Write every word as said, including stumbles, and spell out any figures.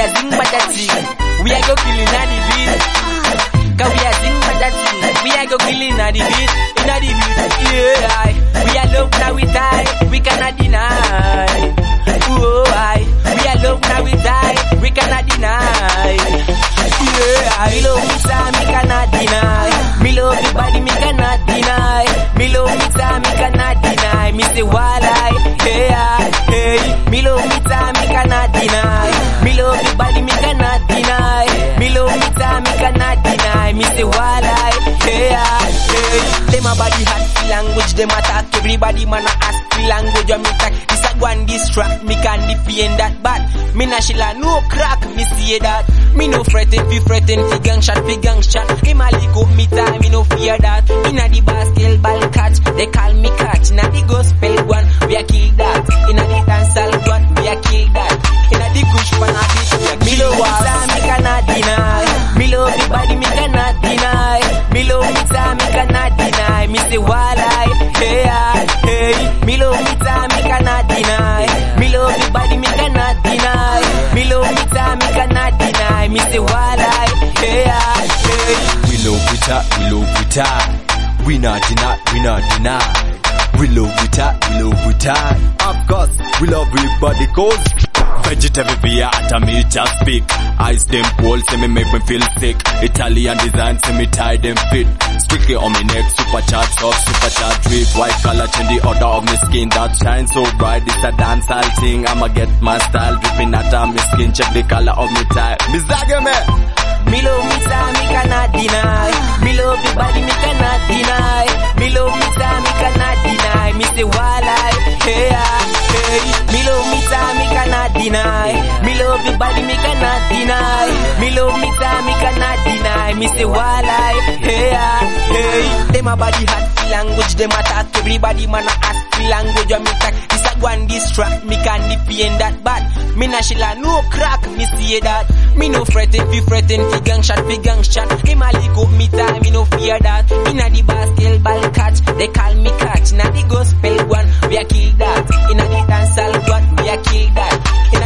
a zing but a zing. We a go killing at the beat. Cause we a zing but a zing. We a go killing at the beat. In a the beat, yeah. We a love now we die. We cannot deny. Oh, I. We a love now we die. We cannot deny. Yeah. Me love me time, me cannot deny. Me love the body, me cannot deny. Me love me time, me cannot deny. Me say why hey, hey. Me love me time, me cannot deny. Me love the body, me cannot deny. Me love me time, me cannot deny. Me say why hey, hey. Them a body hot for language, them attack everybody man a ask for language. When me talk, this a go and distract. Me can defend that bad. Me na shilla no crack, me see that. Me no fretting, fi fretting, fi gang shot, fi gang shot. Him a lick up me time, me no fear that. Inna the basketball catch, they call me catch. Inna the gospel one, we a kill that. Inna the dancehall one, we a kill that. Inna the kush pan a beat, we a kill that. Me cannot deny. Me love the body, me cannot deny. Me love me time, me cannot deny. Me say why hey, hey. Me love me time, me cannot deny. Me love the body, me cannot deny. Me love me time, me cannot deny. Me say why hey, hey. We love with her, we love with her. We not deny, we not deny. We love with her, we love with her. Of course, we love everybody cause vegetable via at a me just speak. Ice them cold, say me make me feel sick. Italian design, say me tie them fit. Strictly on me neck, supercharged up, supercharged with white color, change the order of my skin that shines so bright. It's a dancehall thing, I'ma get my style dripping out of my skin. Check the color of me tie. Me zage me. Me love me time, me cannot deny. Me love the body, me cannot deny. Me love me time, me cannot deny. Me say why hey, hey. Me love me time, me cannot deny. Me love the body, me cannot deny. Me love me time, me cannot deny. Me say why hey, hey. Them a body hot for language, them attack everybody man a ask for language. When me talk, this a go and distract. Me can defend that bad. Me na shilla no crack, me see that. Me no fretting, fi fretting, fi gang shot, fi gang shot. Him a lick up me time, me no fear that. Inna the basketball catch, they call me catch. Inna the gospel one, we a kill that. Inna the dancehall one, we a kill that.